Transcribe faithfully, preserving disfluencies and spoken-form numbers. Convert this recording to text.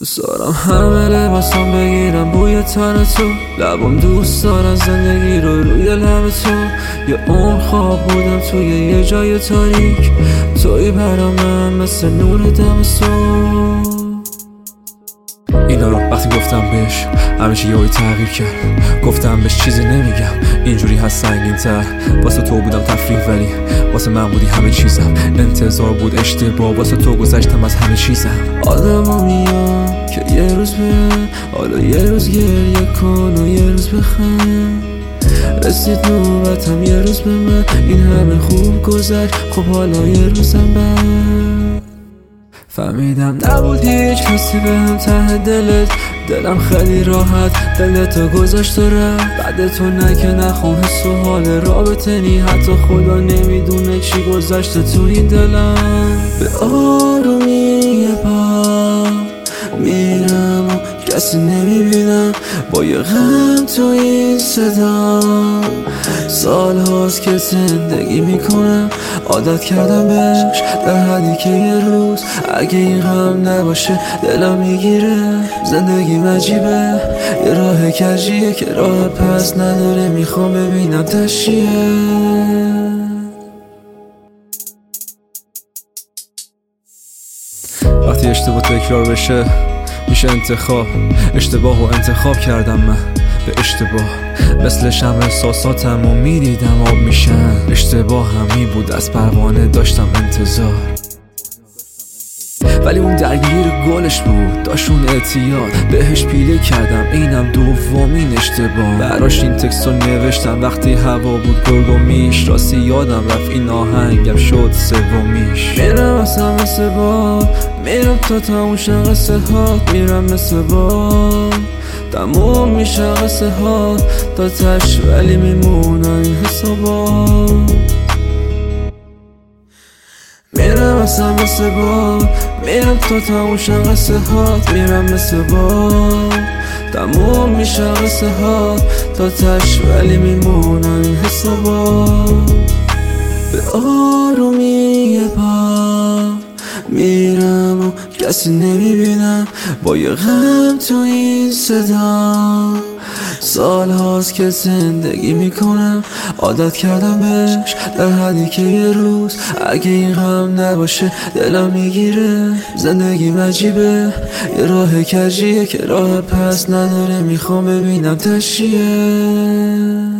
دوست دارم همه لباسم بگیرم بوی تن تو، لبم دوست دارم زندگی رو روی لب تو. یه عمر خواب بودم توی یه جای تاریک، توی برا من مثل نور دمستون. اینا رو وقتی گفتم بهش همیشه یهویی تغییر کرد. گفتم بهش چیزی نمیگم، اینجوری هست سنگین تر. واسه تو بودم تفریح ولی واسه من بودی همه چیزم. انتظار بود اشتباه، واسه تو گذشتم از همه چیزم. آدم میان که یه روز بره، حالا یه روز گریه کن و یه روز بخند. رسید نوبتم یه روز به من، این همه خوب گذشت خب حالا یه روزم بر. فهمیدم نبود هیچ کسی بهم ته دلت، دلم خیلی راحت دلتو گذاشت و رفت. بعد تو نه که نخوام حس و حال رابطه نی، حتی خدا نمیدونه چی گذشته تو این دلم. به آرومی یه بار میرم و کسی نمیبینم، با یه غم تو این صدا. سال هاست که زندگی میکنم، عادت کردم بهش در حدی که یه روز اگه این غم نباشه دلم میگیره. زندگی مجیبه، یه راه کجیه که راه پس نداره، میخوام ببینم تشیه. وقتی اشتباه تکرار بشه میشه انتخاب، اشتباه و انتخاب کردم من به اشتباه. مثل شمع احساساتم و میدیدم آب میشن، اشتباه همی بود از پروانه داشتم انتظار. ولی اون درگیر گلش بود، داشت اون اعتیاد بهش پیله کردم، اینم دومین اشتباه. براش این تکست رو نوشتم وقتی هوا بود گرگ و میش، راستی یادم رفت این آهنگم شد سومیش. میرم اصلا مثل باد، میرم تا تموم شن قصه هات، میرم مثل باد تموم میشه قصه ها تا تش، ولی میمونن این حسابات. میرم اصلا مثل باد، میرم تا تموم شن قصه هات، میرم مثل باد تموم میشه قصه ها تا تش، ولی میمونن این حسابات. به آرومی یه بار میرم و کسی نمیبینم، با یه غم تو این صدا. سال هاست که زندگی میکنم، عادت کردم بهش در حدی که یه روز اگه این غم نباشه دلم میگیره. زندگی مجیبه، یه راه کجیه که راه پس نداره، میخوام ببینم تشیه.